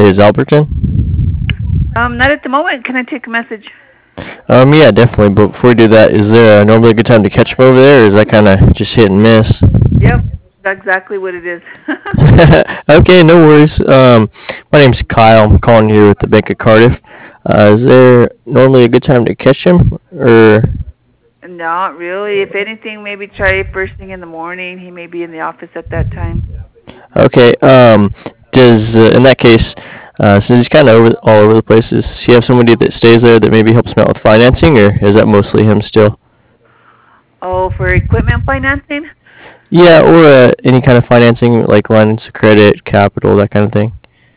is Alberton? Not at the moment. Can I take a message? Yeah, definitely. But before we do that, is there normally a good time to catch him over there, or is that kind of just hit and miss? Yep, that's exactly what it is. Okay, no worries. My name's Kyle. I'm calling here with the Bank of Cardiff. Is there normally a good time to catch him, or? Not really. If anything, maybe try first thing in the morning. He may be in the office at that time. Okay. Does in that case, since he's kind of all over the place, does he have somebody that stays there that maybe helps him out with financing, or is that mostly him still? Oh, for equipment financing? Yeah, or any kind of financing like lines of credit, capital, that kind of thing.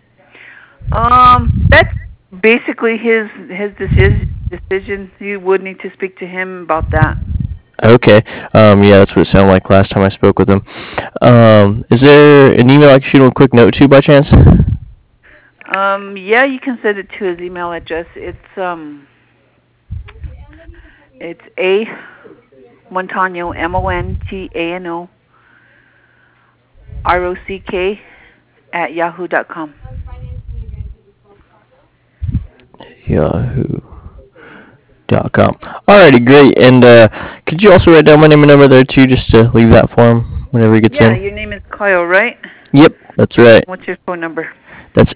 That's basically his decision. You would need to speak to him about that. Okay. Yeah, that's what it sounded like last time I spoke with him. Is there an email I can shoot him a quick note to by chance? Yeah, you can send it to his email address. It's A Montano, MONTANO ROCK at yahoo.com. Yahoo.com. Alrighty, great. And could you also write down my name and number there too, just to leave that for him whenever he gets Yeah, in? your name is Kyle, right? Yep, that's right. What's your phone number? That's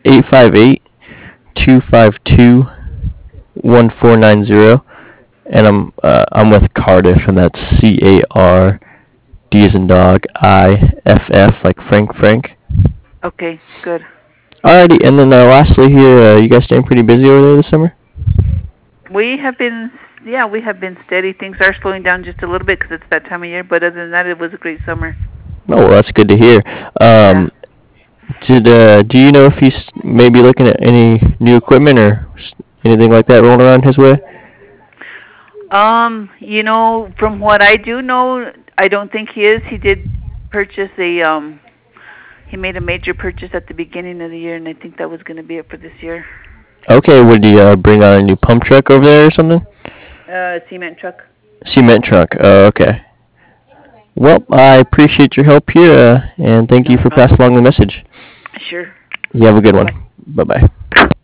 858-252-1490. And I'm with Cardiff, and that's CARD as in dog, IFF, like Frank. Okay, good. Alrighty, and then lastly here, you guys staying pretty busy over there this summer? We have been steady. Things are slowing down just a little bit because it's that time of year, but other than that, it was a great summer. Oh, well, that's good to hear. Yeah. Do you know if he's maybe looking at any new equipment or anything like that rolling around his way? From what I do know, I don't think he is. He did purchase he made a major purchase at the beginning of the year, and I think that was going to be it for this year. Okay, would he bring on a new pump truck over there or something? Cement truck. Cement truck. Oh, okay. Well, I appreciate your help here, and thank No you for problem. passing along the message. Sure. You have a good one. Bye-bye. Bye-bye.